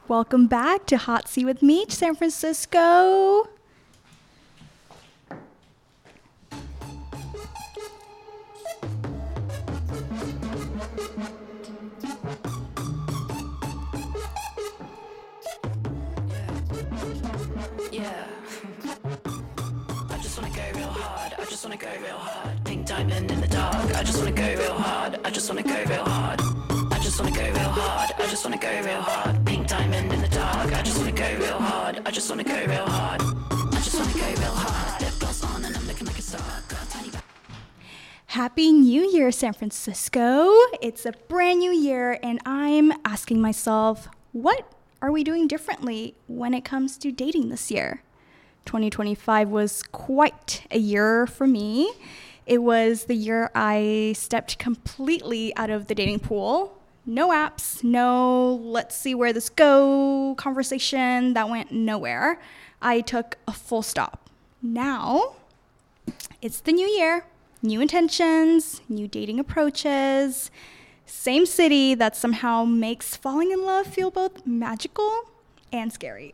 Welcome back to Hot Seat with Meech, San Francisco. Yeah. I just wanna go real hard. I just wanna go real hard. Pink diamond in the dark. I just wanna go real hard. I just wanna go real hard. I just wanna go real hard. I just wanna go real hard. Pink diamond in the dark. I just wanna go real hard. I just wanna go real hard. I just wanna go real hard. Lip gloss on and I'm looking like a star. Got a tiny Happy New Year, San Francisco. It's a brand new year, and I'm asking myself, what are we doing differently when it comes to dating this year? 2025 was quite a year for me. It was the year I stepped completely out of the dating pool. No apps, no let's see where this go conversation that went nowhere. I took a full stop. Now, it's the new year, new intentions, new dating approaches, same city that somehow makes falling in love feel both magical and scary.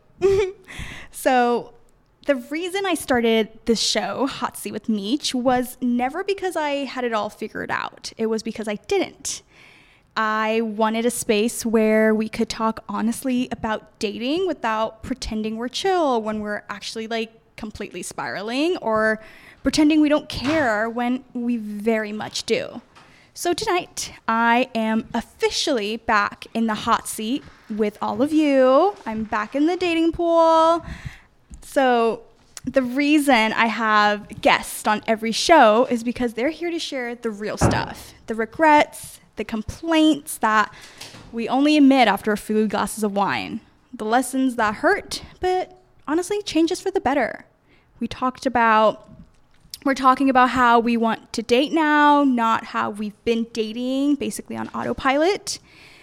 So the reason I started this show, Hot Seat with Meech, was never because I had it all figured out. It was because I didn't. I wanted a space where we could talk honestly about dating without pretending we're chill when we're actually like completely spiraling, or pretending we don't care when we very much do. So tonight, I am officially back in the hot seat with all of you. I'm back in the dating pool. So the reason I have guests on every show is because they're here to share the real stuff, the regrets, the complaints that we only admit after a few glasses of wine, the lessons that hurt, but honestly change us for the better. We're talking about how we want to date now, not how we've been dating, basically on autopilot.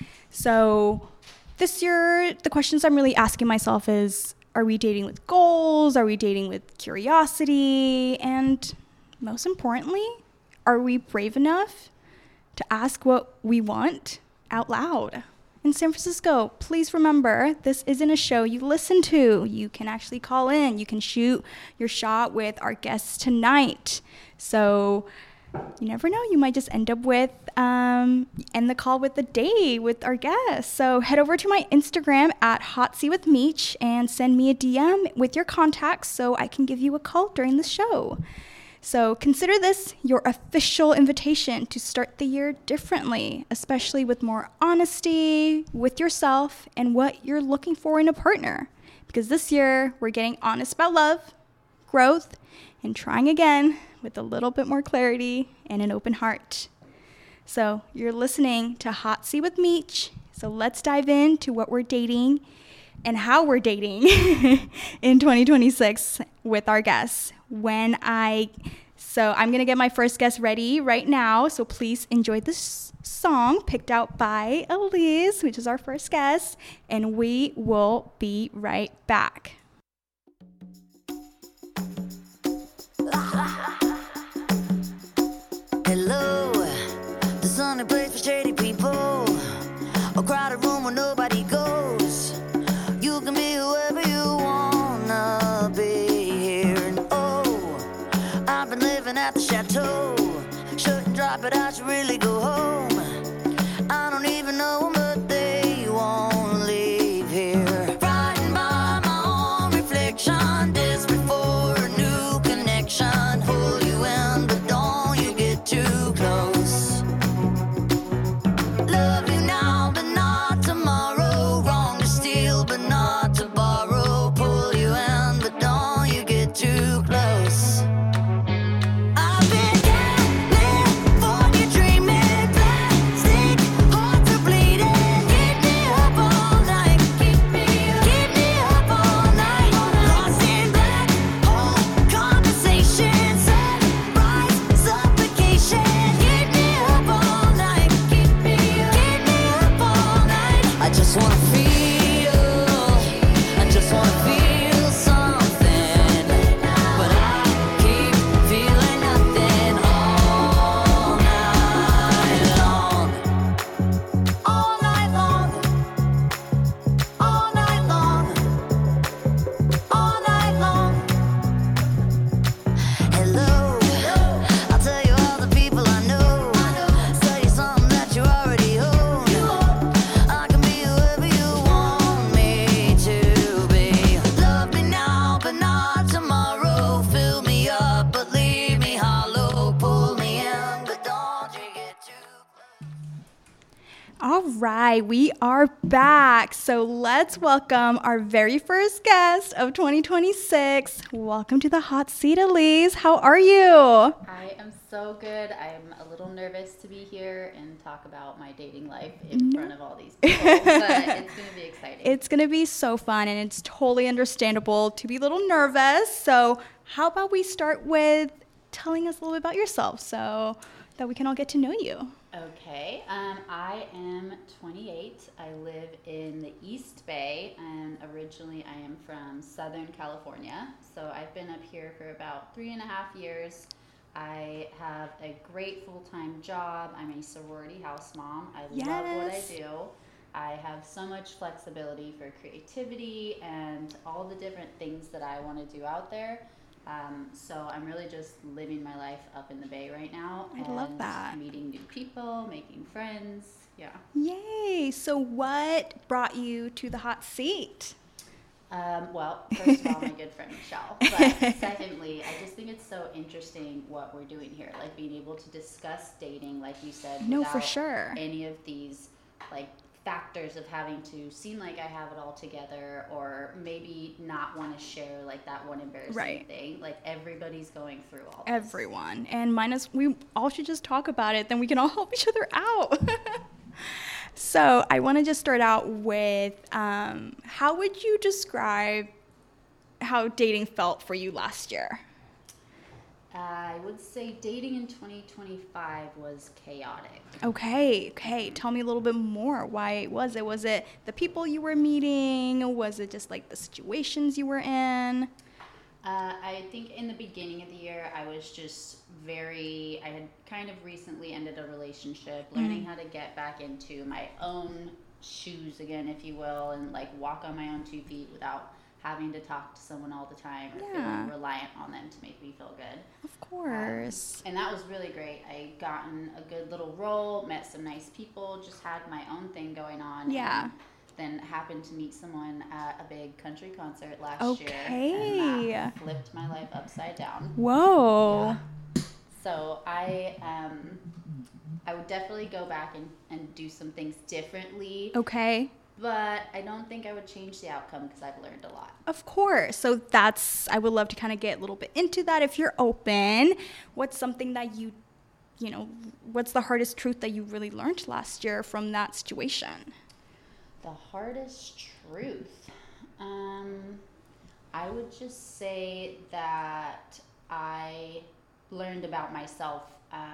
So this year, the questions I'm really asking myself is, are we dating with goals? Are we dating with curiosity? And most importantly, are we brave enough to ask what we want out loud? In San Francisco, please remember, this isn't a show you listen to. You can actually call in. You can shoot your shot with our guests tonight. So you never know. You might just end up with end the call with the date with our guests. So head over to my Instagram at Hot Seat with Meech and send me a DM with your contacts so I can give you a call during the show. So consider this your official invitation to start the year differently, especially with more honesty with yourself and what you're looking for in a partner. Because this year, we're getting honest about love, growth, and trying again with a little bit more clarity and an open heart. So you're listening to Hot Seat with Meech. So let's dive into what we're dating and how we're dating in 2026 with our guests. So I'm going to get my first guest ready right now. So please enjoy this song picked out by Elise, which is our first guest. And we will be right back. Hello, the sunny place for shady people. A crowded room where nobody goes. You can be whoever you wanna be here. And oh, I've been living at the chateau. Shouldn't drop it, I should really go home. I don't even know them, but they won't leave here. Frightened by my own reflection, desperate for a new connection. Pull you in, but don't you get too close. Love you now, but not tomorrow. Wrong to steal, but not to borrow. Pull you in, but don't you get too close. I've been California dreaming, All right, we are back. So let's welcome our very first guest of 2026. Welcome to the hot seat, Elise. How are you? I am so good. I'm a little nervous to be here and talk about my dating life in front of all these people, but it's going to be exciting. It's going to be so fun, and it's totally understandable to be a little nervous. So how about we start with telling us a little bit about yourself so that we can all get to know you. Okay. I am 28. I live in the East Bay, and originally I am from Southern California. So I've been up here for about 3.5 years. I have a great full-time job. I'm a sorority house mom. I love what I do. I have so much flexibility for creativity and all the different things that I want to do out there. So I'm really just living my life up in the Bay right now. I love that. Meeting new people, making friends. Yeah. Yay. So what brought you to the hot seat? Well, first of all, my good friend Michelle. But secondly, I just think it's so interesting what we're doing here. Like being able to discuss dating, like you said, No, without for sure. any of these like factors of having to seem like I have it all together, or maybe not want to share like that one embarrassing thing. Like everybody's going through all this. Everyone. And we all should just talk about it, then we can all help each other out. So I want to just start out with, how would you describe how dating felt for you last year? I would say dating in 2025 was chaotic. Okay. Tell me a little bit more. Why was it? Was it the people you were meeting? Was it just like the situations you were in? I think in the beginning of the year, I was just I had kind of recently ended a relationship, learning how to get back into my own shoes again, if you will, and like walk on my own 2 feet without having to talk to someone all the time or feeling reliant on them to make me feel good. Of course. And that was really great. I gotten a good little role, met some nice people, just had my own thing going on. Yeah. And then happened to meet someone at a big country concert last year. Okay. And that flipped my life upside down. Whoa. Yeah. So I would definitely go back and do some things differently. Okay. But I don't think I would change the outcome because I've learned a lot. Of course. So I would love to kind of get a little bit into that if you're open. What's something that what's the hardest truth that you really learned last year from that situation? The hardest truth? I would just say that I learned about myself.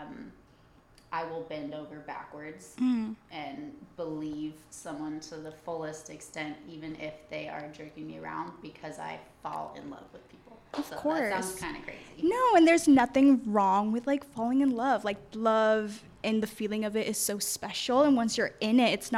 I will bend over backwards and believe someone to the fullest extent, even if they are jerking me around, because I fall in love with people. Of course. That sounds kind of crazy. No, and there's nothing wrong with like falling in love. Like love and the feeling of it is so special. And once you're in it,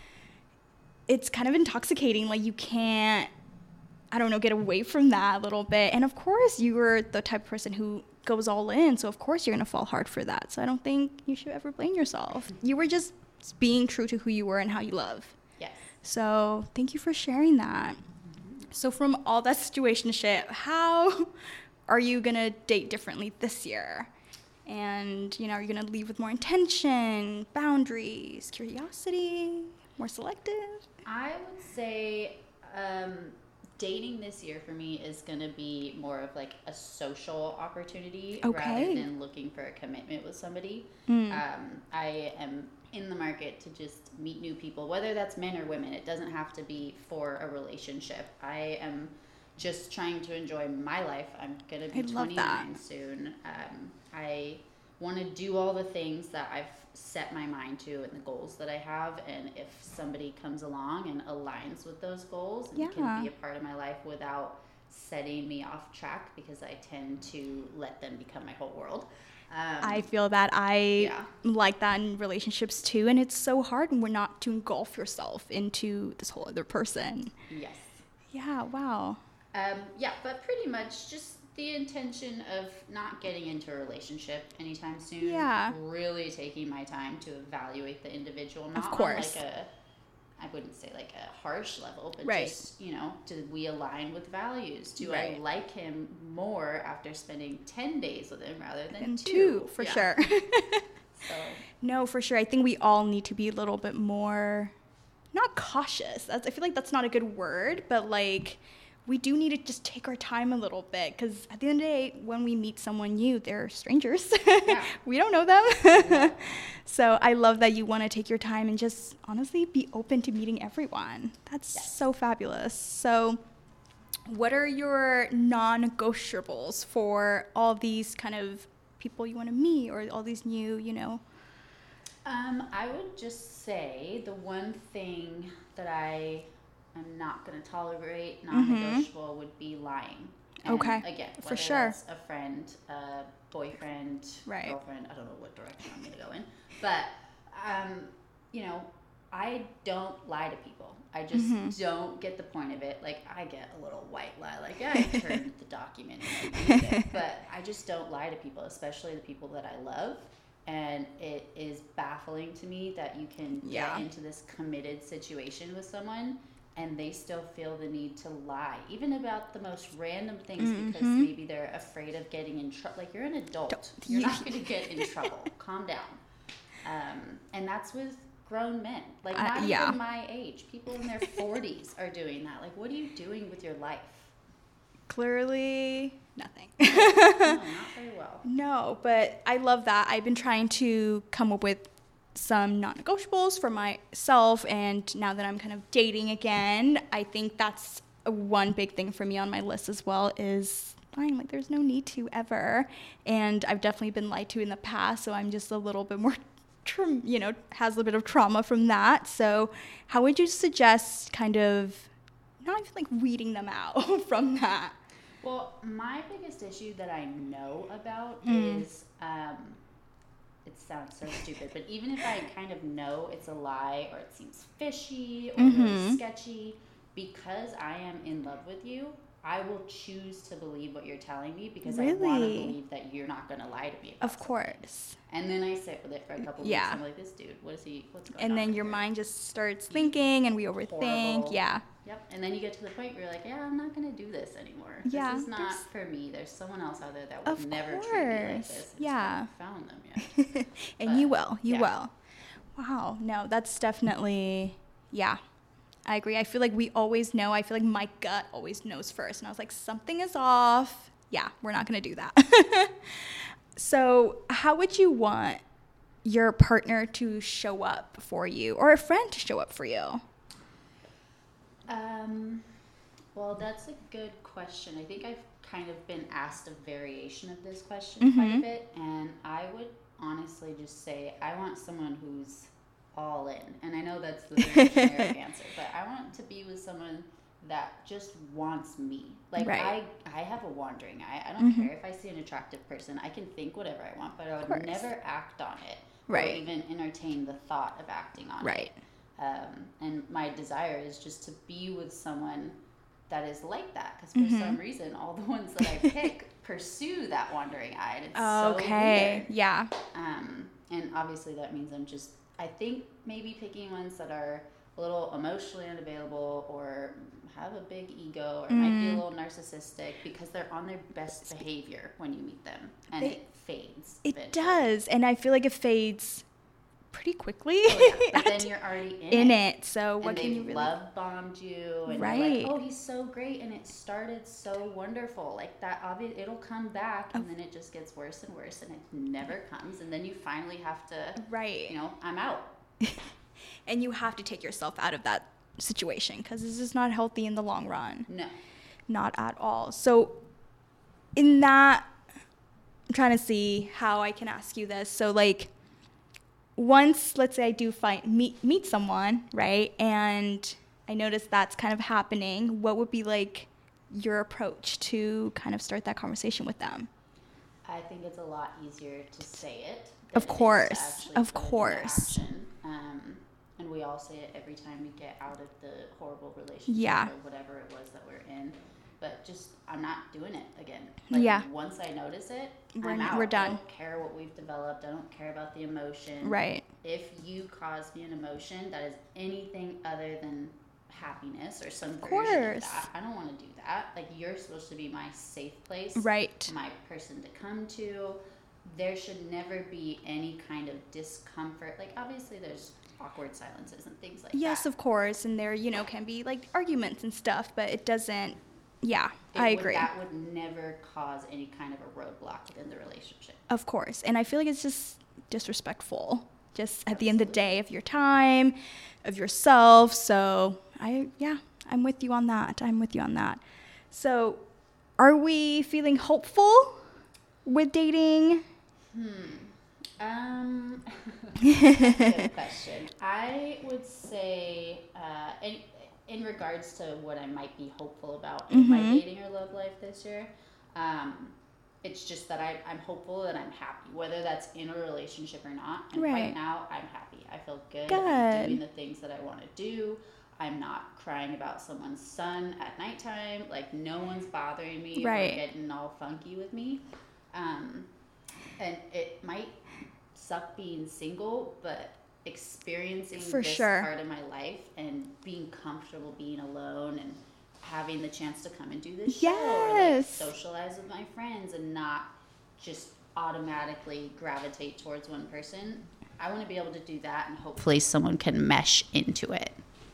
it's kind of intoxicating. Like you can't, get away from that a little bit. And of course you were the type of person who goes all in, so of course you're gonna fall hard for that. So I don't think you should ever blame yourself. You were just being true to who you were and how you love. Yes. So thank you for sharing that. So from all that situationship, how are you gonna date differently this year? And are you gonna leave with more intention, boundaries, curiosity, more selective? I would say dating this year for me is going to be more of like a social opportunity rather than looking for a commitment with somebody. I am in the market to just meet new people, whether that's men or women. It doesn't have to be for a relationship. I am just trying to enjoy my life. I'm going to be 29 soon. I want to do all the things that I've set my mind to and the goals that I have, and if somebody comes along and aligns with those goals and can be a part of my life without setting me off track, because I tend to let them become my whole world. I feel that I like that in relationships too, and it's so hard when we're not to engulf yourself into this whole other person. Yes. Yeah, wow. But pretty much just the intention of not getting into a relationship anytime soon. Yeah. Really taking my time to evaluate the individual. Not of course. on like I wouldn't say like a harsh level, but just, do we align with values? Do I like him more after spending 10 days with him rather than 2? For sure. So. No, for sure. I think we all need to be a little bit more, not cautious. I feel like that's not a good word, but like we do need to just take our time a little bit, because at the end of the day, when we meet someone new, they're strangers. Yeah. We don't know them. Yeah. So I love that you want to take your time and just honestly be open to meeting everyone. That's so fabulous. So what are your non-negotiables for all these kind of people you want to meet, or all these new, I would just say the one thing that I am not going to tolerate, non-negotiable, would be lying. And okay. Again, for sure. It's a friend, a boyfriend, right. girlfriend, I don't know what direction I'm going to go in. But, I don't lie to people. I just don't get the point of it. Like, I get a little white lie. Like, yeah, I turned the document and I used it. But I just don't lie to people, especially the people that I love. And it is baffling to me that you can get into this committed situation with someone and they still feel the need to lie, even about the most random things, because maybe they're afraid of getting in trouble. Like, you're an adult. You're not going to get in trouble. Calm down. And that's with grown men. Like, not even my age. People in their 40s are doing that. Like, what are you doing with your life? Clearly nothing. No, not very well. No, but I love that. I've been trying to come up with some non-negotiables for myself, and now that I'm kind of dating again, I think that's one big thing for me on my list as well, is lying. Like, there's no need to ever, and I've definitely been lied to in the past, so I'm just a little bit more has a little bit of trauma from that. So how would you suggest kind of not even like weeding them out from that? Well, my biggest issue that I know about is, it sounds so stupid, but even if I kind of know it's a lie, or it seems fishy or really sketchy, because I am in love with you, I will choose to believe what you're telling me, because I want to believe that you're not going to lie to me about Of course. And then I sit with it for a couple weeks. I'm like, this dude, what's going on? And then your mind just starts thinking, and we overthink. Horrible. Yeah. Yep. And then you get to the point where you're like, yeah, I'm not going to do this anymore. Yeah. This is not for me. There's someone else out there that would never treat me like this. I Yeah. just haven't found them yet. And you will. You will. Wow. No, that's definitely, I agree. I feel like we always know. I feel like my gut always knows first. And I was like, something is off. Yeah, we're not going to do that. So how would you want your partner to show up for you, or a friend to show up for you? Well, that's a good question. I think I've kind of been asked a variation of this question quite a bit. And I would honestly just say, I want someone who's all in. And I know that's the very generic answer, but I want to be with someone that just wants me. Like, I have a wandering eye. I don't care if I see an attractive person. I can think whatever I want, but I would never act on it. Or even entertain the thought of acting on it. And my desire is just to be with someone that is like that. Because for some reason, all the ones that I pick pursue that wandering eye. And it's so weird. Yeah. And obviously that means I think maybe picking ones that are a little emotionally unavailable, or have a big ego, or might be a little narcissistic, because they're on their best behavior when you meet them, and it fades. It does, and I feel like it fades pretty quickly. But then you're already in it. So what can you really? Love bombed you, and you're like, oh, he's so great, and it started so wonderful. Like that, obviously, it'll come back, and then it just gets worse and worse, and it never comes, and then you finally have to, I'm out. And you have to take yourself out of that situation, because this is not healthy in the long run. No. Not at all. So in that, I'm trying to see how I can ask you this. So like, once, let's say I do meet someone, right? And I notice that's kind of happening. What would be like your approach to kind of start that conversation with them? I think it's a lot easier to say it. Of course. Of course. And we all say it every time we get out of the horrible relationship or whatever it was that we're in. But just, I'm not doing it again. Like, once I notice it, I'm out. We're done. I don't care what we've developed. I don't care about the emotion. Right. If you cause me an emotion that is anything other than happiness or some version of that, I don't want to do that. Like, you're supposed to be my safe place. Right. My person to come to. there should never be any kind of discomfort. Like, obviously there's awkward silences and things like that. Yes, of course. And there, can be like arguments and stuff, but it doesn't, I agree. That would never cause any kind of a roadblock within the relationship. Of course. And I feel like it's just disrespectful, just at the end of the day, of your time, of yourself. So I'm with you on that. So are we feeling hopeful with dating? That's a good question. I would say, in regards to what I might be hopeful about in my dating or love life this year, it's just that I'm hopeful that I'm happy, whether that's in a relationship or not. And right now, I'm happy. I feel good. I'm doing the things that I want to do. I'm not crying about someone's son at nighttime. Like, no one's bothering me or getting all funky with me. And it might suck being single, but experiencing part of my life and being comfortable being alone and having the chance to come and do this show or like socialize with my friends and not just automatically gravitate towards one person. I want to be able to do that, and hopefully someone can mesh into it.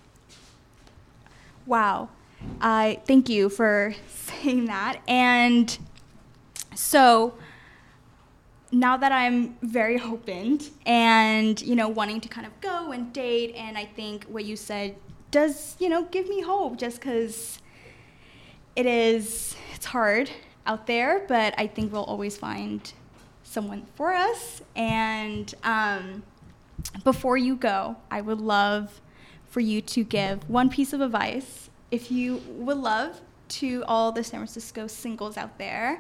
Wow. Thank you for saying that. And so now that I'm very opened and, wanting to kind of go and date, and I think what you said does, give me hope, just because it's hard out there, but I think we'll always find someone for us. And before you go, I would love for you to give one piece of advice, if you would love, to all the San Francisco singles out there.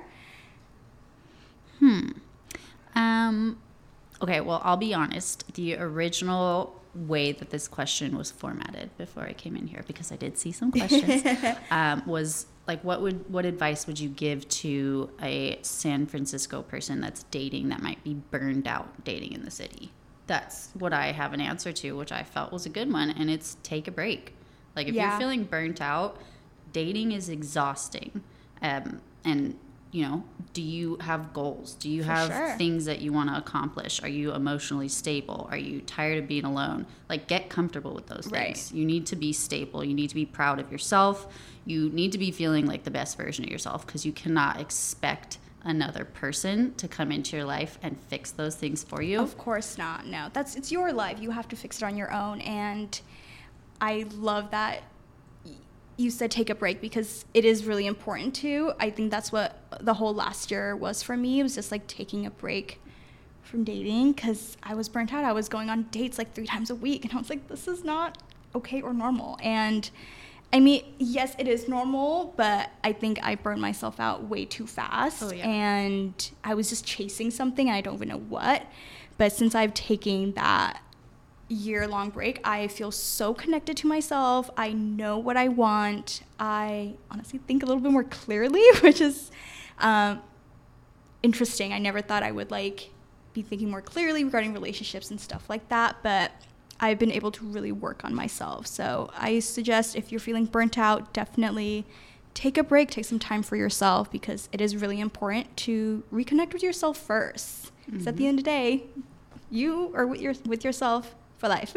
Okay, well, I'll be honest. The original way that this question was formatted before I came in here, because I did see some questions, was like, what advice would you give to a San Francisco person that's dating that might be burned out dating in the city? That's what I have an answer to, which I felt was a good one, and it's take a break. Like, if you're feeling burnt out, dating is exhausting. And do you have goals? Do you have things that you want to accomplish? Are you emotionally stable? Are you tired of being alone? Like, get comfortable with those things. You need to be stable. You need to be proud of yourself. You need to be feeling like the best version of yourself, because you cannot expect another person to come into your life and fix those things for you. Of course not. No, it's your life. You have to fix it on your own. And I love that you said take a break, because it is really important to. I think that's what the whole last year was for me. It was just like taking a break from dating, because I was burnt out. I was going on dates like 3 times a week, and I was like, this is not okay or normal. And I mean, yes, it is normal, but I think I burned myself out way too fast. And I was just chasing something, and I don't even know what. But since I've taken that year-long break, I feel so connected to myself. I know what I want. I honestly think a little bit more clearly, which is interesting. I never thought I would be thinking more clearly regarding relationships and stuff like that, but I've been able to really work on myself. So I suggest, if you're feeling burnt out, definitely take a break, take some time for yourself, because it is really important to reconnect with yourself first. Because at the end of the day, you are with yourself for life.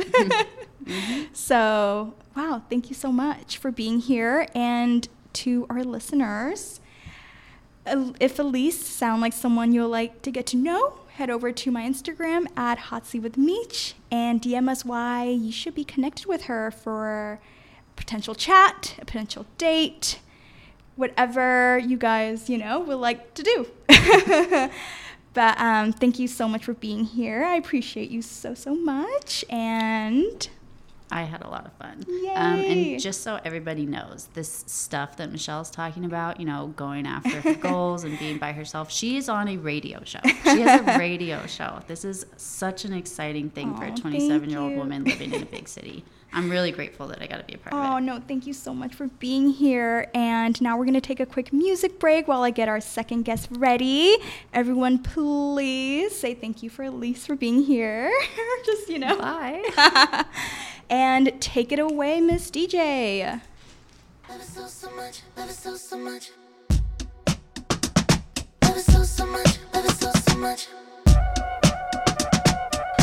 So, wow, thank you so much for being here. And to our listeners, if Elise sounds like someone you'll like to get to know, head over to my Instagram at HotSeatWithMeech and DM us why you should be connected with her for a potential chat, a potential date, whatever you guys, would like to do. But thank you so much for being here. I appreciate you so, so much. And I had a lot of fun. Yay. And just so everybody knows, this stuff that Michelle's talking about, going after her goals and being by herself, she is on a radio show. She has a radio show. This is such an exciting thing for a 27-year-old woman living in a big city. I'm really grateful that I got to be a part of it. Oh, no, thank you so much for being here. And now we're going to take a quick music break while I get our second guest ready. Everyone, please say thank you for Elise for being here. Just, Bye. And take it away, Miss DJ. Love it so, so much. Love it so, so much. Love it so, so much. Love it so, so much.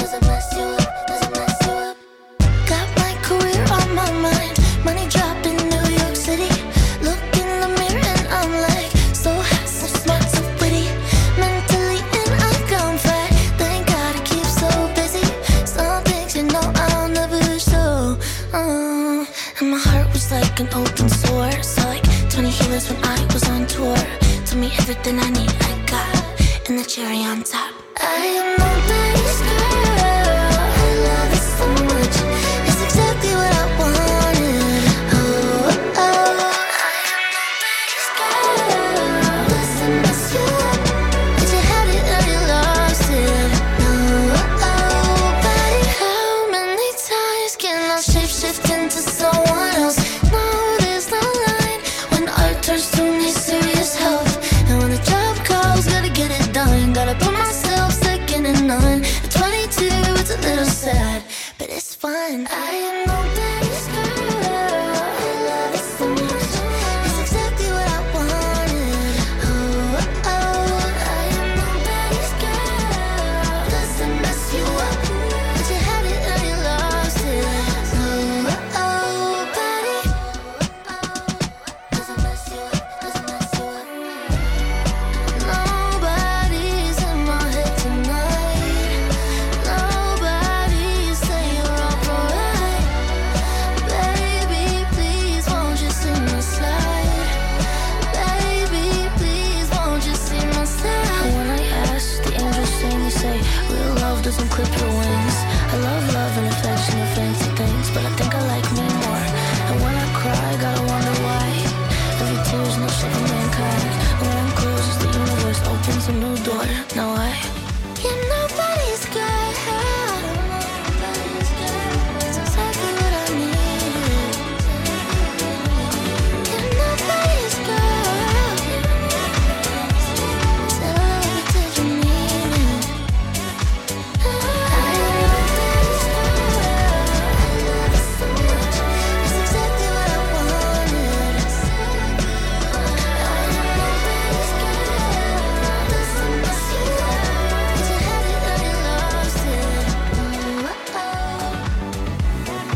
Does it mess you up? Does it mess you up? Got my career on my mind. Money drop in New York City. Look in the mirror and I'm like, so hot, so smart, so pretty. Mentally in a gunfight. Thank God I keep so busy. Some things you know I'll never show. And my heart was like an open sore. Saw like 20 healers when I was on tour. Told me everything I need, I got. And the cherry on top. I am nobody's girl. I love it so much. It's exactly what I wanted. Oh, oh. I am nobody's girl. Does it mess you up? Did you have it or you lost it? Oh, oh, buddy. How many times can I shift into someone else? No, there's no line when art turns to me serious help. And when the job calls, gotta get it done. Gotta put myself second and none. At 22, it's a little sad, but it's fun. I am nobody's girl. I love it so much. It's exactly what I wanted. Oh, oh. I am nobody's girl. Does it mess you up? Did you have it or you lost it? Oh, oh, buddy. Does it mess you up? Does it mess you up? Nobody's in my head tonight. Nobody say you're alright. Baby, please won't you see my side? Baby, please won't you see my side? When I ask, the angels sing, they say real love doesn't clip your wings. I love and affection and fancy things, but I think I like me more. And when I cry, gotta wonder why. Every tear's no shit for mankind. When one closes, the universe opens a new door. Now you're nobody's girl. It's exactly what I need. You're nobody's girl. Tell her did you mean it? I am nobody's girl. I love it so much. It's exactly what I wanted. I am nobody's girl. Does it mess you up? Did you have it or you lost it? Oh, oh.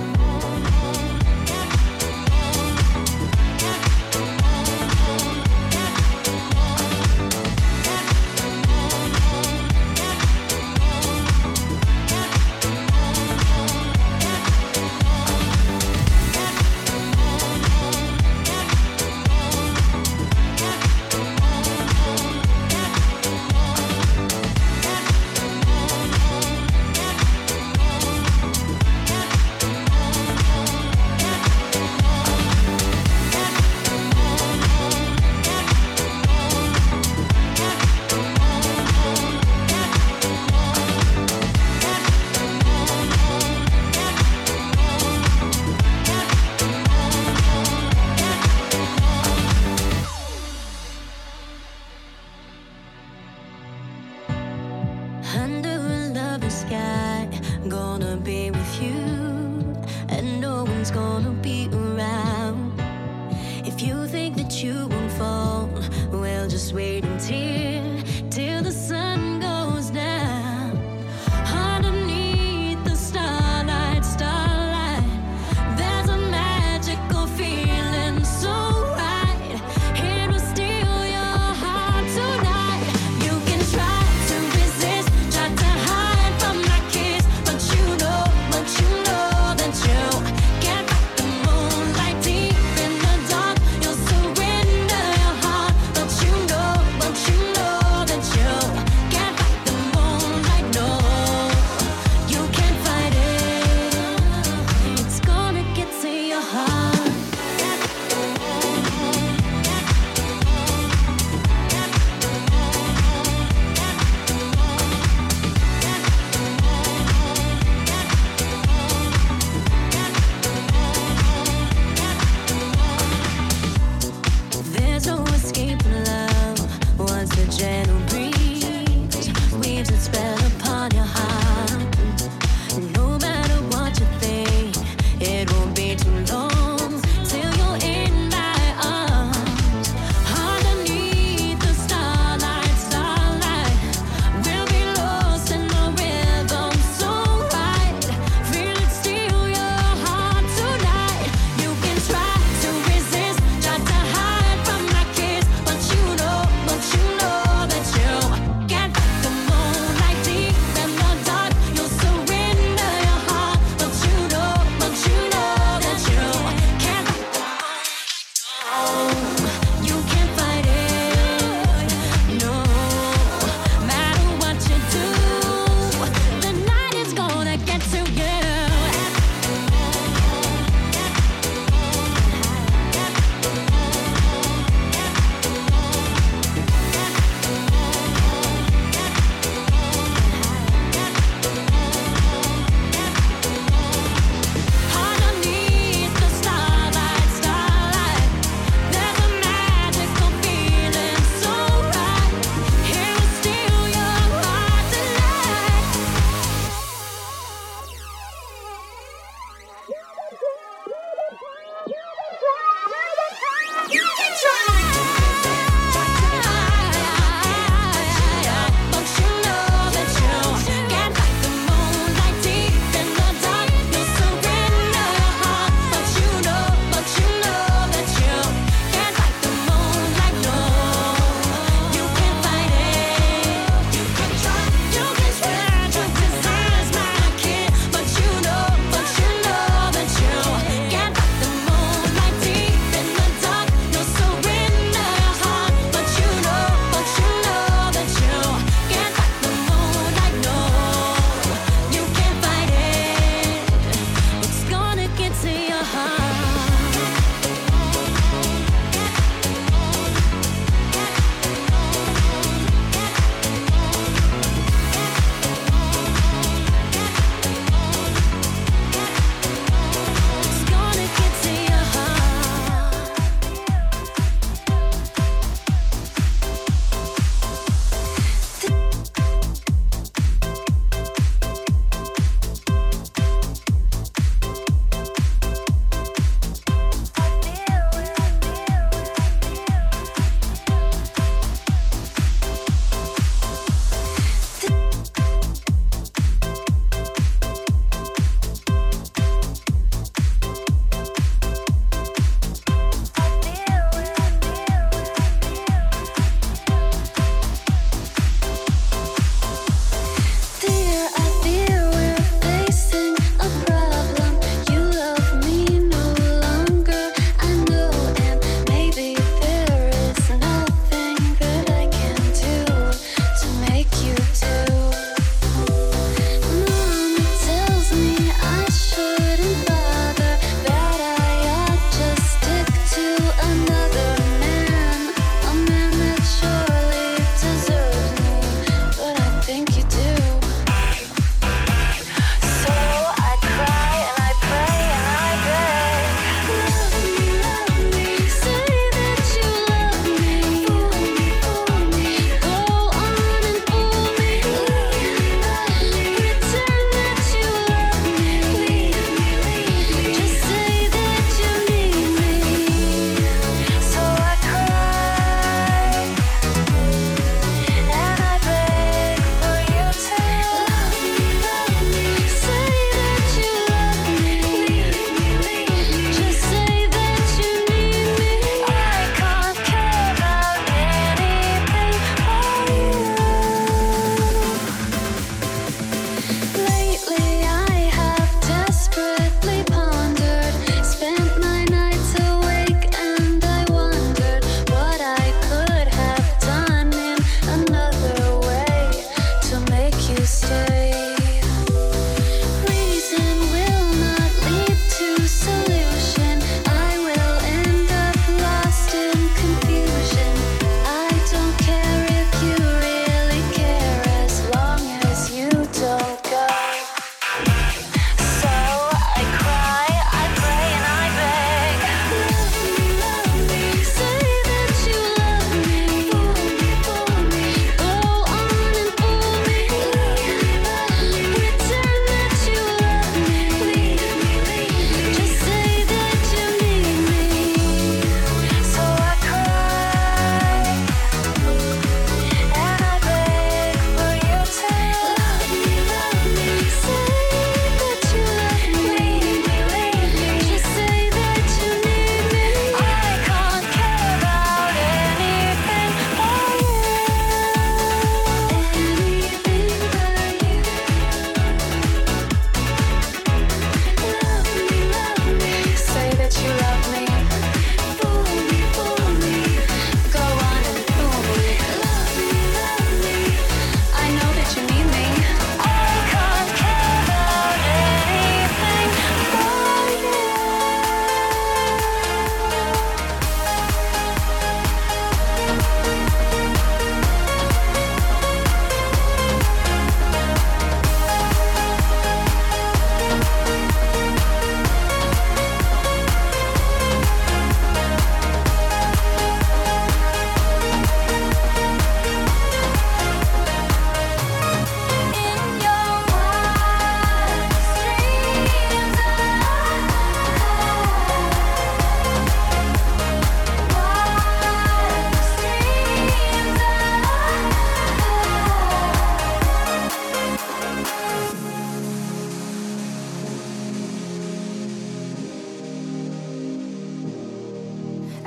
Under a loving sky, gonna be with you, and no one's gonna be around. If you think that you won't fall, well, just wait till the sun goes down. Underneath the starlight, there's a magical feeling so right. It will steal your heart tonight. You can try to resist, try to hide from my kiss, but you know that you can't fight the moonlight deep in the dark. You'll surrender.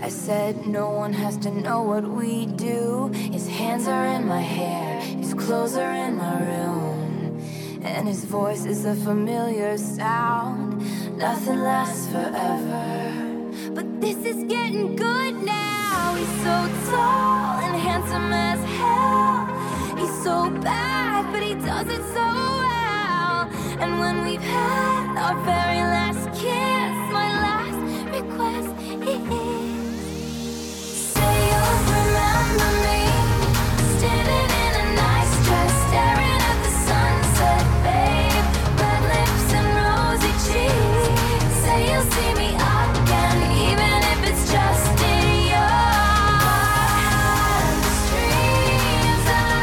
I said no one has to know what we do. His hands are in my hair, his clothes are in my room, and his voice is a familiar sound. Nothing lasts forever, but this is getting good now. He's so tall and handsome as hell. He's so bad, but he does it so well. And when we've had our very last kiss, my last request is, say you'll remember me, standing in a nice dress, staring at the sunset, babe. Red lips and rosy cheeks. Say you'll see me again, even if it's just in your dreams.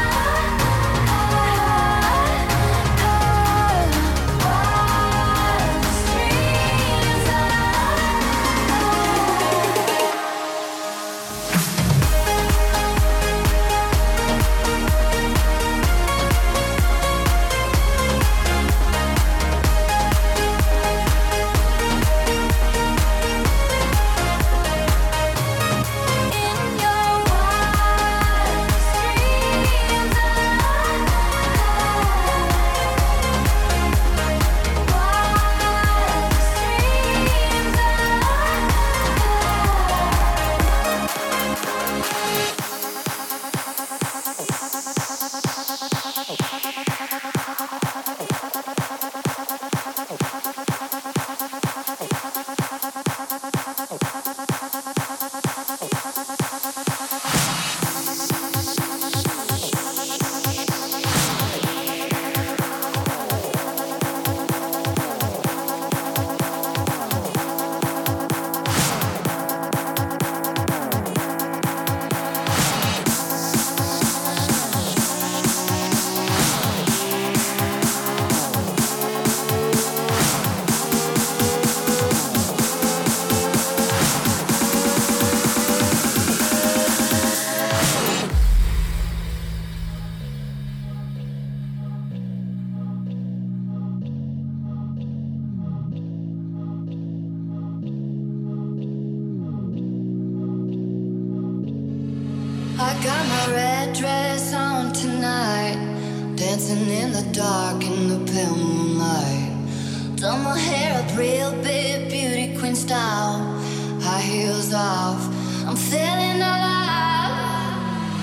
I got my red dress on tonight, dancing in the dark in the pale moonlight. Done my hair up real big, beauty queen style, high heels off, I'm feeling alive.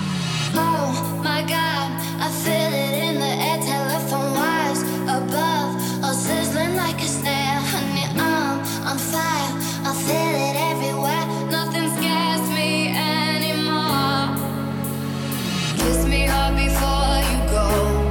Oh my God, I feel it in the air, telephone wires above, all sizzling like a snare. Honey, I'm on fire, I feel it everywhere, nothing scares me anymore. Kiss me hard before you go,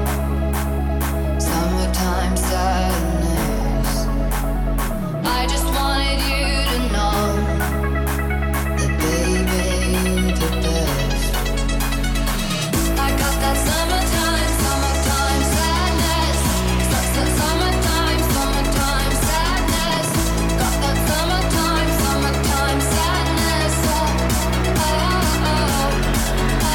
summertime sadness. I just wanted you to know that baby, you're the best. I got that summertime, summertime sadness. Summertime, summertime sadness. Got that summertime, summertime sadness. Oh, oh, oh,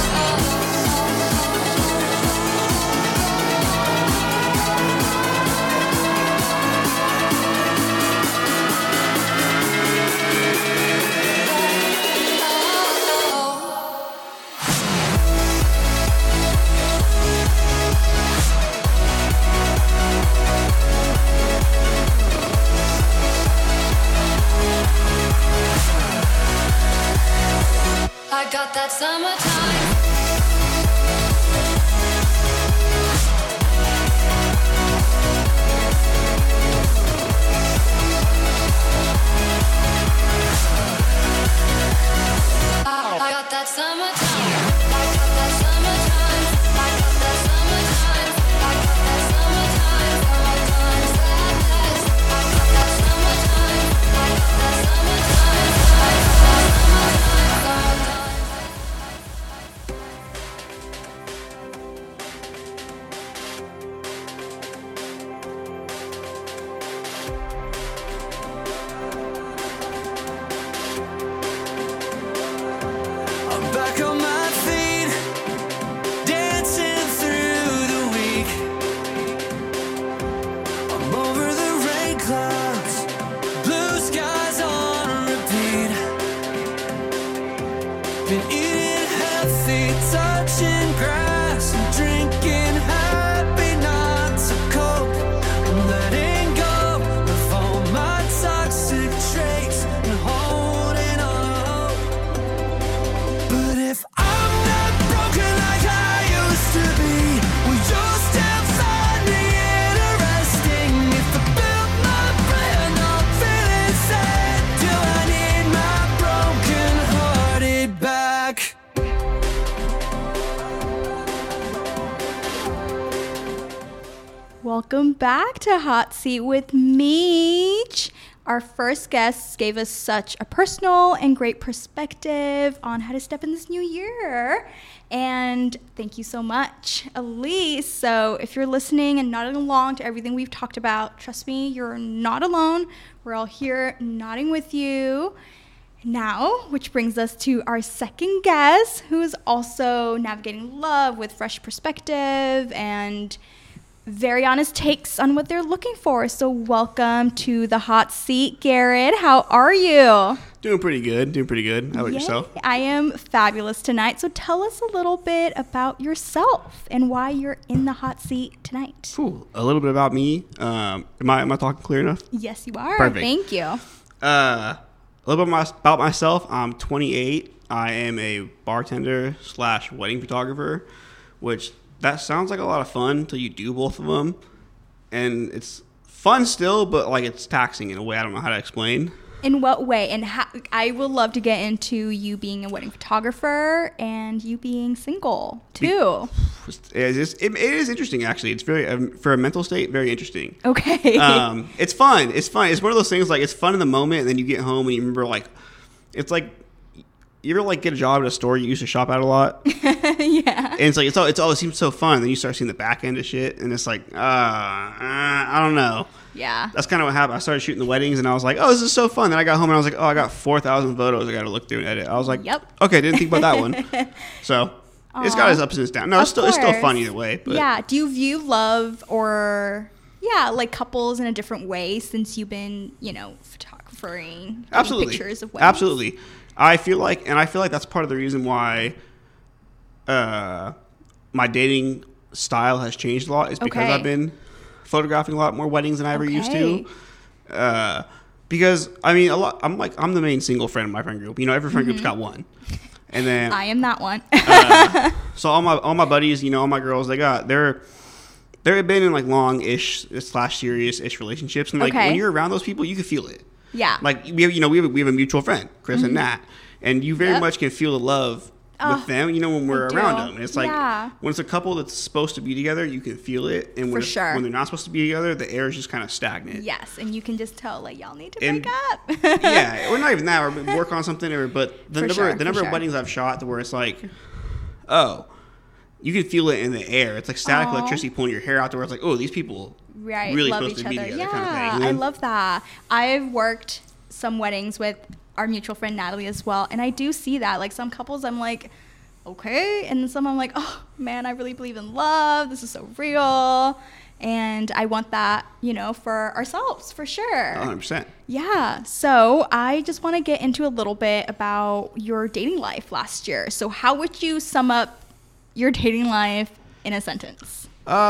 I got that summertime. I got that summertime. I got that summertime. I got that summertime. I got that summertime. Summertime sadness. I got that summertime. I got that summertime. I got that summertime. Summertime. welcome back to Hot Seat with Meech. Our first guests gave us such a personal and great perspective on how to step in this new year. And thank you so much, Elise. So if you're listening and nodding along to everything we've talked about, trust me, you're not alone. We're all here nodding with you. Now, which brings us to our second guest, who is also navigating love with fresh perspective and very honest takes on what they're looking for. So welcome to the Hot Seat, Garrett. How are you? Doing pretty good. How about yourself? I am fabulous tonight. So tell us a little bit about yourself and why you're in the hot seat tonight. Cool. A little bit about me. Am I talking clear enough? Yes, you are. Perfect. Thank you. A little bit about myself. I'm 28. I am a bartender / wedding photographer, which that sounds like a lot of fun until you do both of them. And it's fun still, but like it's taxing in a way I don't know how to explain. In what way? And how, I would love to get into you being a wedding photographer and you being single too. It is interesting, actually. It's very, for a mental state, very interesting. Okay. It's fun. It's fun. It's one of those things like it's fun in the moment, and then you get home and you remember like, it's like, you ever like get a job at a store you used to shop at a lot? Yeah. And it's like, it seems so fun. Then you start seeing the back end of shit, and it's like, I don't know. Yeah. That's kind of what happened. I started shooting the weddings, and I was like, oh, this is so fun. Then I got home, and I was like, oh, I got 4,000 photos I got to look through and edit. I was like, yep. Okay, didn't think about that one. So it's got its ups and its downs. No, it's still fun either way. But. Yeah. Do you view love or, like couples in a different way since you've been, photographing pictures of weddings? Absolutely. I feel like that's part of the reason why my dating style has changed a lot is because I've been photographing a lot more weddings than I ever used to. Because I mean, I'm the main single friend in my friend group. Every friend group's got one, and then I am that one. So all my buddies, all my girls, they've been in like long-ish / serious-ish relationships, and like when you're around those people, you can feel it. Yeah. Like we have a mutual friend, Chris and Nat, and you very much can feel the love with them, when we're around them. And it's like when it's a couple that's supposed to be together, you can feel it, and when they're not supposed to be together, the air is just kind of stagnant. Yes, and you can just tell like y'all need to break up. Yeah, or not even that, or work on something, but the number of weddings I've shot to where it's like, oh, you can feel it in the air. It's like static electricity pulling your hair out to where it's like, oh, these people really love supposed each to be other. together, Yeah, kind of thing. I love that. I've worked some weddings with our mutual friend Natalie as well, and I do see that. Like some couples, I'm like, okay, and then some I'm like, oh man, I really believe in love. This is so real, and I want that, for ourselves for sure. 100%. Yeah. So I just want to get into a little bit about your dating life last year. So how would you sum up your dating life in a sentence?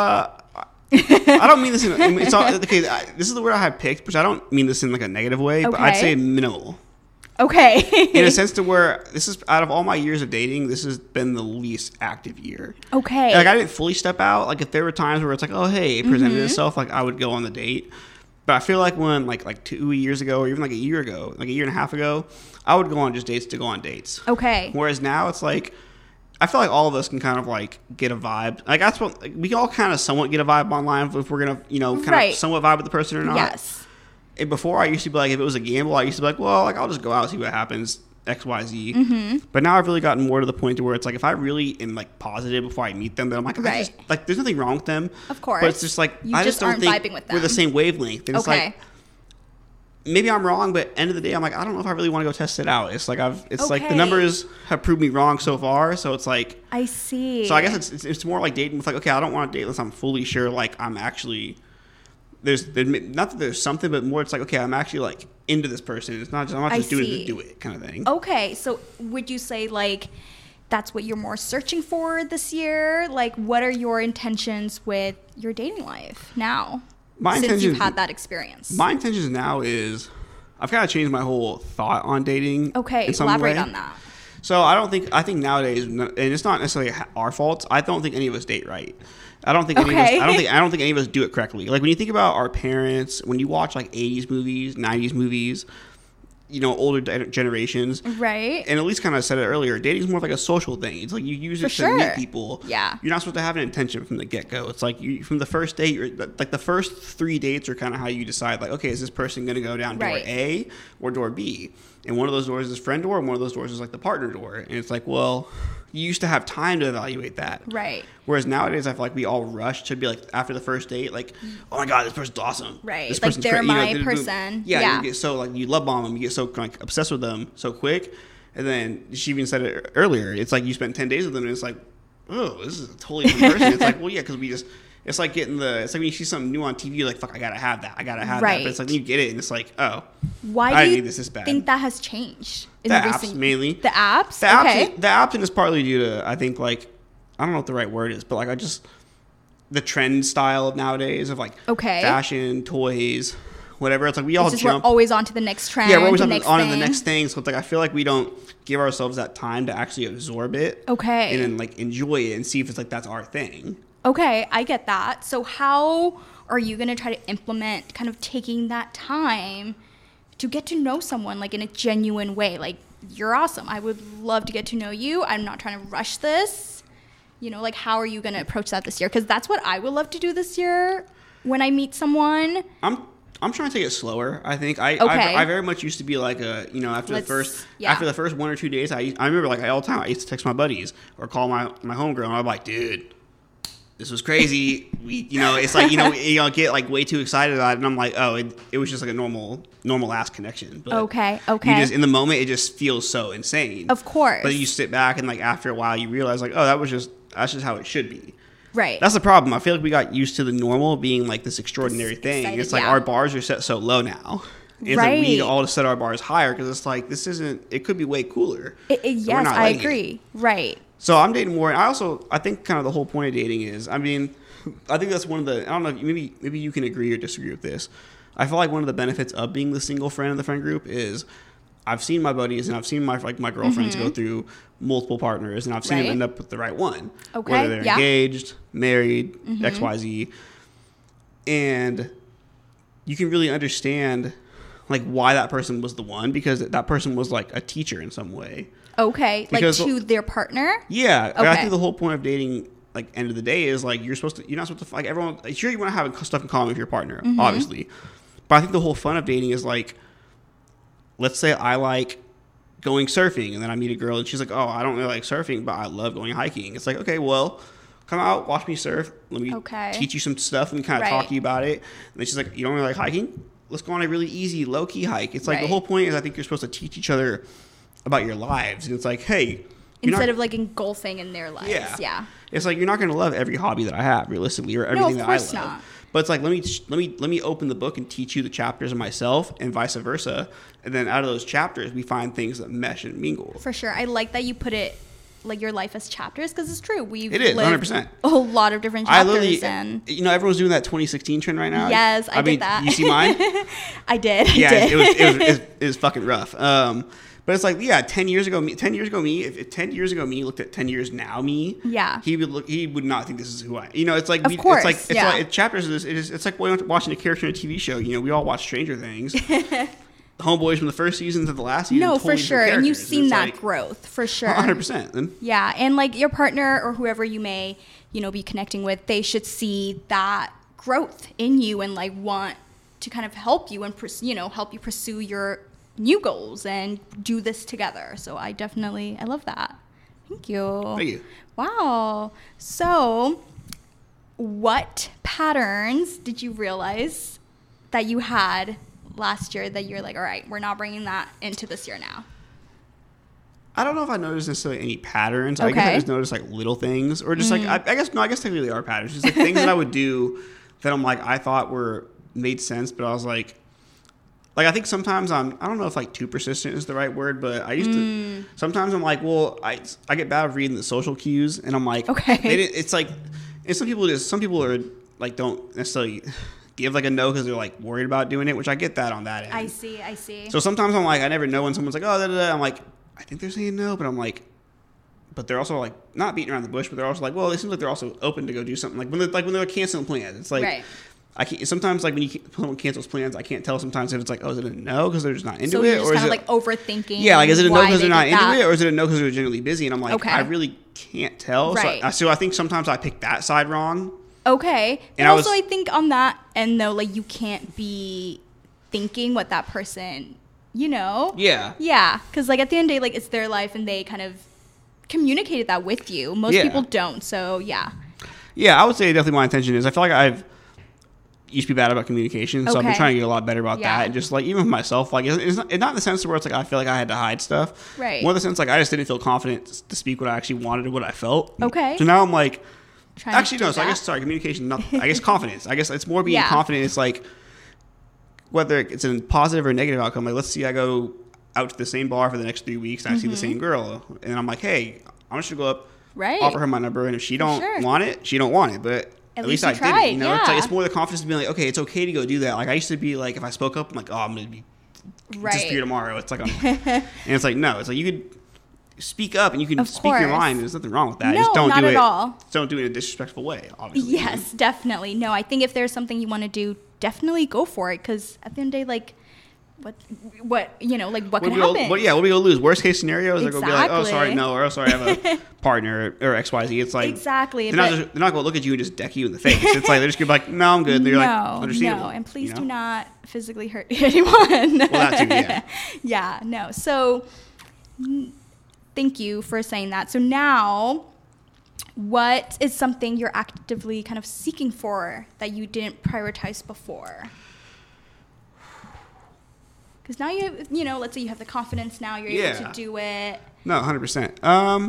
I don't mean this it's all okay. This is the word I have picked, which I don't mean this in like a negative way, but I'd say minimal. Okay. In a sense to where this is, out of all my years of dating, this has been the least active year. Okay. Like I didn't fully step out. Like if there were times where it's like, oh hey, it presented itself, like I would go on the date. But I feel like when like 2 years ago, or even like a year ago, like a year and a half ago, I would go on just dates to go on dates. Okay. Whereas now it's like, I feel like all of us can kind of like get a vibe. Like that's what we can all kind of somewhat get a vibe online if we're gonna, kind of somewhat vibe with the person or not. Yes. And before I used to be like, if it was a gamble, I used to be like, well, like I'll just go out and see what happens, X, Y, Z. But now I've really gotten more to the point to where it's like, if I really am like positive before I meet them, then I'm like, there's nothing wrong with them. Of course. But it's just like, I just don't think vibing with them. we're the same wavelength. And it's like, maybe I'm wrong, but end of the day, I'm like, I don't know if I really want to go test it out. It's like like the numbers have proved me wrong so far. So it's like, I see. So I guess it's more like dating with like, okay, I don't want to date unless I'm fully sure like I'm actually, there's not that there's something, but more it's like, okay, I'm actually like into this person. It's not just, I'm not just doing it to do it kind of thing. Okay. So would you say like that's what you're more searching for this year? Like what are your intentions with your dating life now? Since you've had that experience. My intentions now is I've kind of changed my whole thought on dating. Okay, elaborate on that. So I think nowadays, and it's not necessarily our fault. I don't think any of us date right. I don't think any of us, I don't think any of us do it correctly. Like when you think about our parents, when you watch like 80s movies, 90s movies, older generations. Right. And at least kind of said it earlier, dating is more like a social thing. It's like you use it For to meet sure. people. Yeah. You're not supposed to have an intention from the get-go. It's like from the first date, like the first 3 dates are kind of how you decide, like, okay, is this person going to go down door Right. A or door B? And one of those doors is friend door, and one of those doors is like the partner door. And it's like, well, you used to have time to evaluate that. Right. Whereas nowadays, I feel like we all rush to be like, after the first date, like, oh my God, this person's awesome. Right. This Like, person's they're my they're- person. Yeah, Yeah. you get so, like, you love bomb them, you get so, like, obsessed with them so quick. And then she even said it earlier. It's like you spent 10 days with them, and it's like, oh, this is a totally different person. It's like, well, yeah, because it's like it's like when you see something new on TV, you're like, fuck, I gotta have that. I gotta have that. Right. But it's like, when you get it, and it's like, oh, Why I do you need this bad. think that has changed? The apps, mainly. The apps? The apps, Okay. the apps, and it's partly due to, I think, like, I don't know what the right word is, but, like, the trend style of nowadays of, like, Okay. fashion, toys, whatever. It's like we all It's just we're jump. always on to the next trend. Yeah, we're always the on next to the thing. next thing. So it's like I feel like we don't give ourselves that time to actually absorb it. Okay. And then, like, enjoy it and see if it's like that's our thing. Okay, I get that. So how are you going to try to implement kind of taking that time to get to know someone, like, in a genuine way? Like, you're awesome. I would love to get to know you. I'm not trying to rush this. Like, how are you going to approach that this year? Because that's what I would love to do this year when I meet someone. I'm trying to take it slower. I think Okay. I very much used to be like after Let's- the first 1 or 2 days, I remember, like, all the time I used to text my buddies or call my homegirl, and I'd be like, dude, this was crazy. It's like, you get, like, way too excited about it, and I'm like, oh, it was just like a normal ass connection. But Okay. you just, in the moment, it just feels so insane. Of course. But you sit back and, like, after a while, you realize, like, oh, that's just how it should be. Right. That's the problem. I feel like we got used to the normal being, like, this extraordinary thing. excited, It's like yeah. our bars are set so low now. It's like we need all to set our bars higher because it's like it could be way cooler. But we're Yes, not I letting it. agree. Right. So I'm dating more. And I think kind of the whole point of dating is, I think that's one of the, I don't know, maybe you can agree or disagree with this. I feel like one of the benefits of being the single friend in the friend group is I've seen my buddies and I've seen my girlfriends go through multiple partners, and I've seen them Right. end up with the right one. Okay, Whether they're yeah. engaged, married, XYZ. And you can really understand, like, why that person was the one, because that person was, like, a teacher in some way. Okay. Because- like, to their partner? Yeah, I Okay. think the whole point of dating, like, end of the day, is like you're not supposed to, like, everyone. Sure, you want to have stuff in common with your partner, obviously, but I think the whole fun of dating is, like, let's say I like going surfing, and then I meet a girl, and she's like, oh, I don't really like surfing, but I love going hiking. It's like, okay, well, come out, watch me surf. Let me teach you some stuff and kind of talk to you about it. And then she's like, you don't really like hiking? Let's go on a really easy, low-key hike. It's like the whole point is I think you're supposed to teach each other about your lives. And it's like, hey, Instead of, like, engulfing in their lives. Yeah. It's like you're not going to love every hobby that I have, realistically, or everything that I love. course not. But it's like let me open the book and teach you the chapters of myself, and vice versa. And then out of those chapters, we find things that mesh and mingle. For sure. I like that you put it, like, your life as chapters, because it's true. We've It is, lived 100%. a lot of different I chapters. literally, And everyone's doing that 2016 trend right now. Yes, I did mean, that. You see mine? I did. Yeah, I did. it was fucking rough. But it's like, yeah, 10 years ago me, if 10 years ago me looked at 10 years now me, Yeah. he would not think this is who I, it's like, Of course, it's yeah. like chapters of this, it's like watching a character in a TV show. We all watch Stranger Things. Homeboys from the first season to the last season. No, totally for sure. different And you've characters. seen It's that like, growth, for sure. 100%. Yeah, and, like, your partner or whoever you may, be connecting with, they should see that growth in you and, like, want to kind of help you and help you pursue your new goals and do this together. So I love that. Thank you. Thank you. Wow. So what patterns did you realize that you had last year that you're like, all right, we're not bringing that into this year now? I don't know if I noticed necessarily any patterns. I guess I Okay. just noticed, like, little things, or just like I guess technically they are patterns. Just like things that I would do that I'm like I thought made sense, but I was like I think sometimes I don't know if, like, too persistent is the right word, but I used to sometimes I'm like, well, I get bad at reading the social cues, and I'm like, Okay. it's like, and some people are like don't necessarily give, like, a no because they're, like, worried about doing it, which I get that on that end. I see. So sometimes I'm like, I never know when someone's like, oh, da, da, da. I'm like, I think they're saying no, but I'm like, but they're also, like, not beating around the bush, but they're also like, well, it seems like they're also open to go do something. Like when they're canceling plans, it's like, Right. I can't, sometimes like when someone cancels plans, I can't tell sometimes if it's like, oh, is it a no because they're just not into So it, you're just or is kind of it like overthinking? yeah, like is it a no why because they they're not did into that? it, or is it a no because they're genuinely busy? And I'm like, Okay. I really can't tell. Right. So I think sometimes I pick that side wrong. Okay. And And also, I think on that end, though, like, you can't be thinking what that person, you know? Yeah. Yeah. Because, like, at the end of the day, like, it's their life and they kind of communicated that with you. Most Yeah. people don't. So, yeah. Yeah, I would say definitely my intention is I feel like I've used to be bad about communication, so I've been Okay. trying to get a lot better about Yeah. that. And just like even with myself, like it's not in the sense where it's like I feel like I had to hide stuff. Right. More in the sense like I just didn't feel confident to speak what I actually wanted or what I felt. Okay. So now I'm like, Trying to actually do no. So I that. guess sorry, communication. Not I guess confidence. I guess it's more being Yeah. confident. It's like whether it's a positive or negative outcome. Like let's see, I go out to the same bar for the next 3 weeks and I see the same girl, and I'm like, hey, I'm just gonna go up. Right. Offer her my number, and if she don't sure. want it, she don't want it. But at least you I did tried, it. You know, it's like yeah. it's more the confidence to be like, okay, it's okay to go do that. Like I used to be like, if I spoke up, I'm like, oh, I'm gonna be disappear Right. tomorrow. It's like, and it's like, no, it's like you could speak up and you can Of speak your course. mind. There's nothing wrong with that. No, just don't not do at it. all. Just don't do it in a disrespectful way. Obviously. Yes, definitely. No, I think if there's something you want to do, definitely go for it. Because at the end of the day, like, what you know, like, what could happen? What are we gonna lose? Worst case scenario is they're gonna be like, oh, Exactly. sorry, no, or oh, sorry, I have a partner or XYZ. It's like Exactly, They're not gonna look at you and just deck you in the face. It's like they're just gonna be like, no, I'm good. And you're like, understandable. No, and please you do know? not physically hurt anyone. Well, that too, yeah. Yeah, no. So, thank you for saying that. So now, what is something you're actively kind of seeking for that you didn't prioritize before? Because now you know, let's say you have the confidence now, you're able to do it. No, 100%.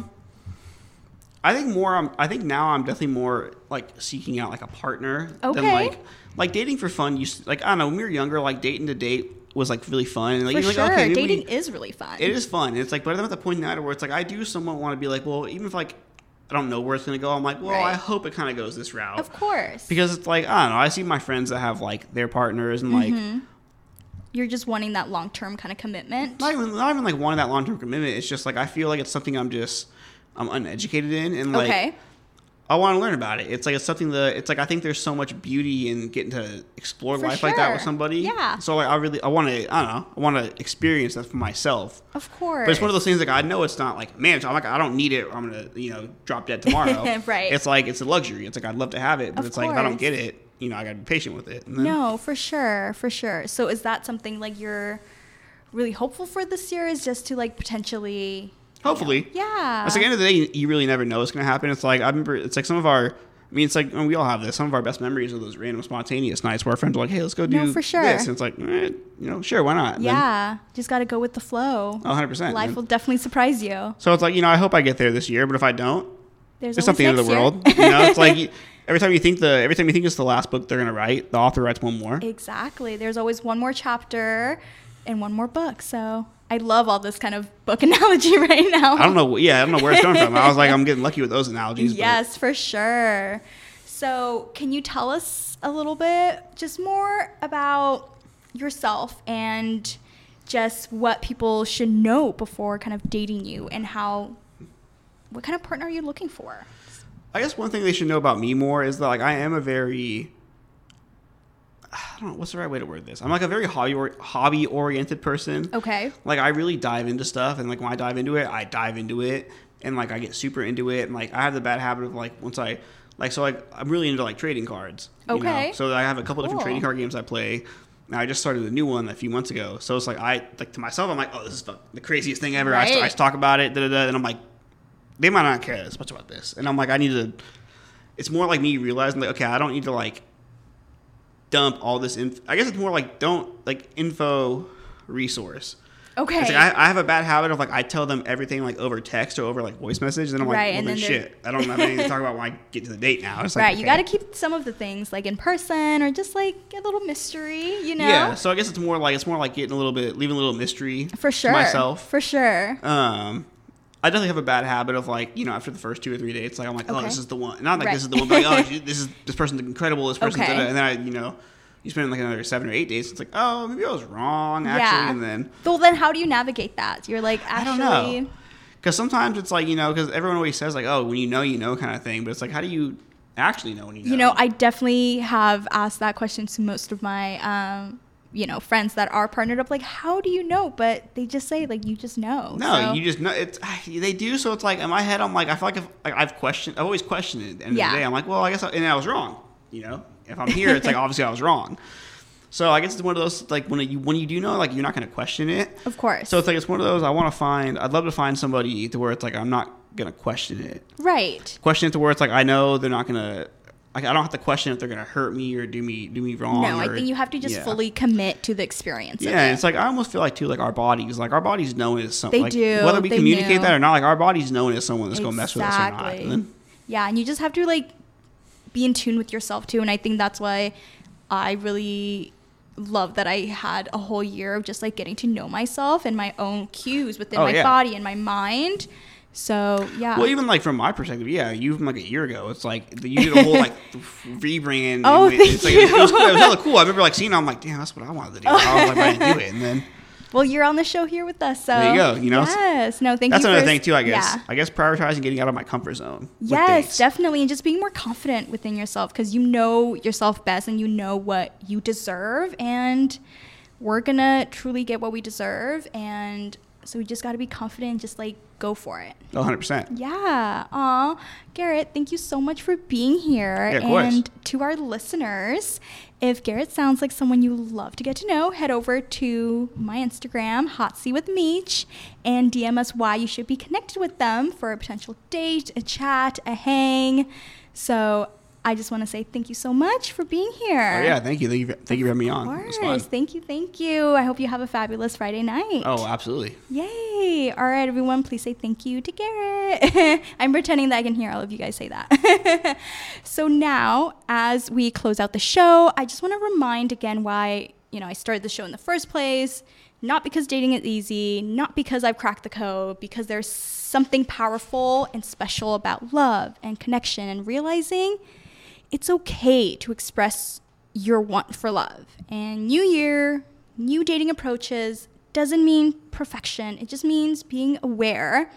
I think now I'm definitely more like seeking out like a partner than Okay. like dating for fun. Like I don't know, when we were younger, like dating to date was like really fun. And, like, For you're sure, like, okay, maybe dating is really fun. it is fun. It's like, but I'm at the point now where it's like I do somewhat want to be like, well, even if like I don't know where it's gonna go, I'm like, well, Right. I hope it kind of goes this route. Of course. Because it's like I don't know. I see my friends that have like their partners and like. You're just wanting that long-term kind of commitment. Not even like wanting that long term commitment. It's just like I feel like it's something I'm uneducated in, and like Okay. I want to learn about it. It's like it's something that it's like I think there's so much beauty in getting to explore For life like that with sure. somebody. Yeah. So like I want to experience that for myself. Of course. But it's one of those things like I know it's not like man, I'm like I don't need it. Or I'm gonna drop dead tomorrow. Right. It's like it's a luxury. It's like I'd love to have it, but Of it's like if I don't course. get it, I gotta be patient with it. And then, No, for sure. So is that something like you're really hopeful for this year? Is just to like potentially hopefully. Yeah. It's like, at the end of the day, you really never know what's going to happen. It's like, I remember, it's like some of our, it's like, and we all have this, some of our best memories of those random spontaneous nights where our friends are like, hey, let's go do No, for sure. this. And it's like, sure, why not? And then, Yeah. Just got to go with the flow. 100%. Life And will definitely surprise you. so it's like, I hope I get there this year, but if I don't, There's it's not the always end of the next year. world. It's like, every time you think it's the last book they're going to write, the author writes one more. Exactly. There's always one more chapter and one more book. So I love all this kind of book analogy right now. I don't know where it's coming from. I was like, I'm getting lucky with those analogies. Yes, for sure. So, can you tell us a little bit just more about yourself and just what people should know before kind of dating you and what kind of partner are you looking for? I guess one thing they should know about me more is that like I am a very, I don't know what's the right way to word this. I'm like a very hobby oriented person. Okay. Like I really dive into stuff, and like when I dive into it, and like I get super into it, and like I have the bad habit of like once I like so like I'm really into like trading cards. you know? Okay. So I have a couple different Cool. trading card games I play. Now I just started a new one a few months ago. So it's like to myself I'm like, oh, this is the craziest thing ever. Right. I talk about it, and I'm like, they might not care as much about this, and I'm like, I need to. It's more like me realizing like, okay, I don't need to like dump all this info. I guess it's more like don't like info resource. Okay. It's like I have a bad habit of like I tell them everything like over text or over like voice message, and I'm like, Right, well and then then shit, I don't have anything to talk about when I get to the date now. It's like, Right, you okay. got to keep some of the things like in person or just like a little mystery, you know? Yeah, so I guess it's more like leaving a little mystery For sure. to myself. For sure. I definitely have a bad habit of like, after the first 2 or 3 dates, like I'm like, oh, Okay. this is the one. Not like Right. this is the one, but like, oh, this person's incredible. This person's Okay. and then you spend like another 7 or 8 dates. It's like, oh, maybe I was wrong actually, Yeah. and then. Well, then how do you navigate that? You're like, I actually. don't know. Because sometimes it's like, because everyone always says like, oh, when you know kind of thing. But it's like, how do you actually know when you know? You know, I definitely have asked that question to most of my, friends that are partnered up. Like, how do you know? But they just say, like, you just know. No, you just know. They do. So it's like, in my head, I'm like, I feel like I've always questioned it. At the end of the day, I'm like, well, I guess, and I was wrong. You know, if I'm here, it's like, obviously I was wrong. So I guess it's one of those, like, when you do know, like, you're not going to question it. Of course. So it's like, it's one of those, I'd love to find somebody to where it's like, I'm not going to question it. Right. Question it to where it's like, I know they're not going to, like, I don't have to question if they're going to hurt me or do me wrong. No, I think you have to just fully commit to the experience. Yeah, and it's like, I almost feel like, too, like, our bodies know it as something. They like, do. Whether we communicate that or not, like, our bodies know it as someone that's going to mess with us or not. Exactly. And then, yeah, and you just have to, like, be in tune with yourself, too. And I think that's why I really love that I had a whole year of just, like, getting to know myself and my own cues within my body and my mind. So, yeah. Well, even, like, from my perspective, even, like, a year ago, it's like, you did a whole, like, rebringing. Oh, thank it's like, you. It was really cool. I remember, like, seeing it, I'm like, damn, that's what I wanted to do. I was like, I didn't do it. And then, well, you're on the show here with us, so. There you go, you know? Yes. No, thank that's you. That's another thing, too, I guess. Yeah. I guess prioritizing getting out of my comfort zone. Yes, definitely. And just being more confident within yourself, because you know yourself best and you know what you deserve. And we're going to truly get what we deserve. And so we just got to be confident and just, like, go for it. 100%. Yeah. Aw, Garrett, thank you so much for being here. Yeah, of course. And to our listeners, if Garrett sounds like someone you love to get to know, head over to my Instagram, Hot Seat with Meech, and DM us why you should be connected with them for a potential date, a chat, a hang. So I just want to say thank you so much for being here. Oh, yeah. Thank you. Thank you for having me on. It was fun. Thank you. I hope you have a fabulous Friday night. Oh, absolutely. Yay. All right, everyone, please say thank you to Garrett. I'm pretending that I can hear all of you guys say that. So now, as we close out the show, I just want to remind again why, I started the show in the first place. Not because dating is easy, not because I've cracked the code, because there's something powerful and special about love and connection and realizing it's okay to express your want for love. And new year, new dating approaches doesn't mean perfection. It just means being aware.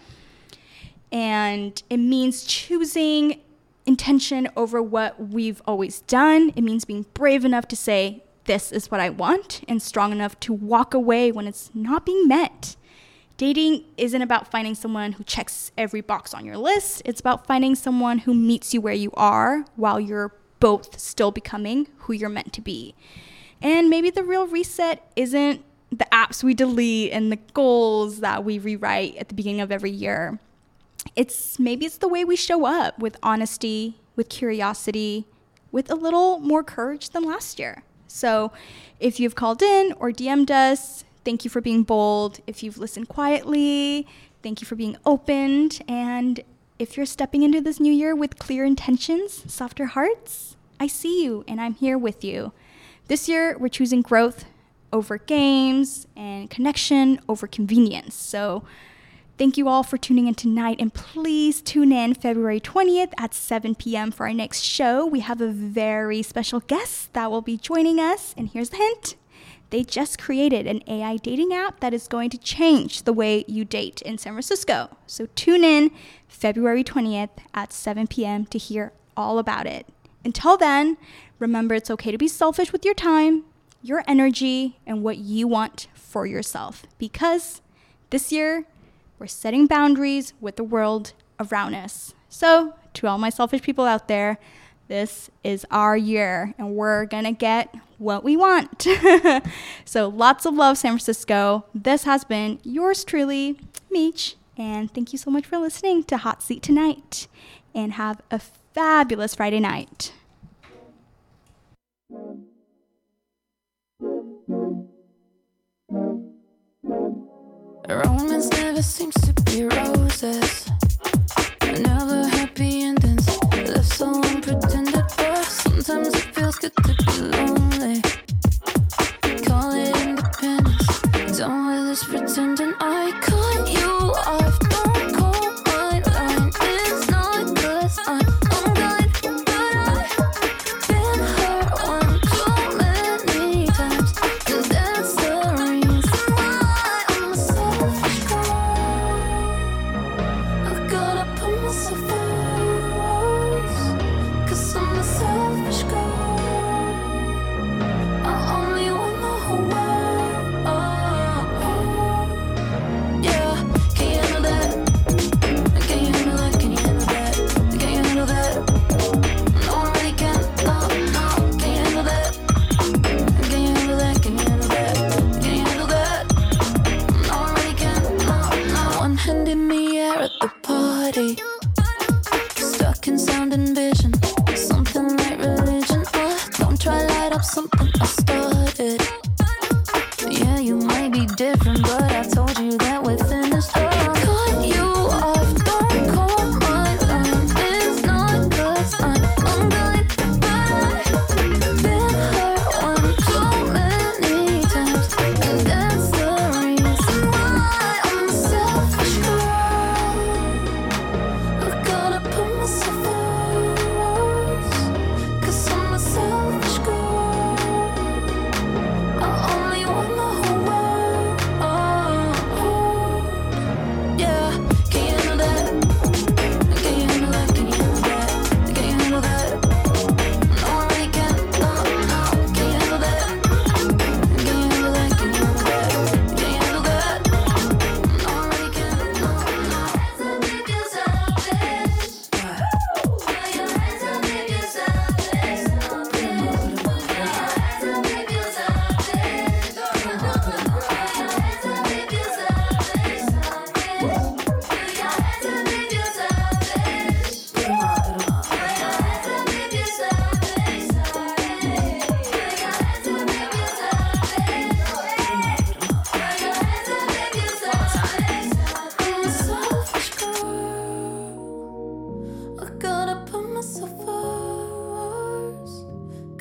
And it means choosing intention over what we've always done. It means being brave enough to say, this is what I want, and strong enough to walk away when it's not being met. Dating isn't about finding someone who checks every box on your list. It's about finding someone who meets you where you are while you're both still becoming who you're meant to be. And maybe the real reset isn't the apps we delete and the goals that we rewrite at the beginning of every year. Maybe it's the way we show up with honesty, with curiosity, with a little more courage than last year. So if you've called in or DM'd us, thank you for being bold. If you've listened quietly, thank you for being opened. And if you're stepping into this new year with clear intentions, softer hearts, I see you and I'm here with you. This year, we're choosing growth over games and connection over convenience. So thank you all for tuning in tonight. And please tune in February 20th at 7 p.m. for our next show. We have a very special guest that will be joining us. And here's the hint. They just created an AI dating app that is going to change the way you date in San Francisco. So tune in February 20th at 7 p.m. to hear all about it. Until then, remember it's okay to be selfish with your time, your energy, and what you want for yourself. Because this year, we're setting boundaries with the world around us. So to all my selfish people out there, this is our year and we're gonna get what we want. So lots of love, San Francisco. This has been yours truly, Meech, and thank you so much for listening to Hot Seat tonight, and have a fabulous Friday night. Romance never seems to be roses, never happy endings, left so unpretended, but sometimes it feels good to be lonely. Call it independence, done with this pretending. I cut you off, don't call my line. It's not 'cause I'm unkind, but I've been hurt one too many times, and that's the reason why I'm a selfish girl. I gotta put myself first, 'cause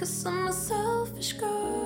'cause I'm a selfish girl.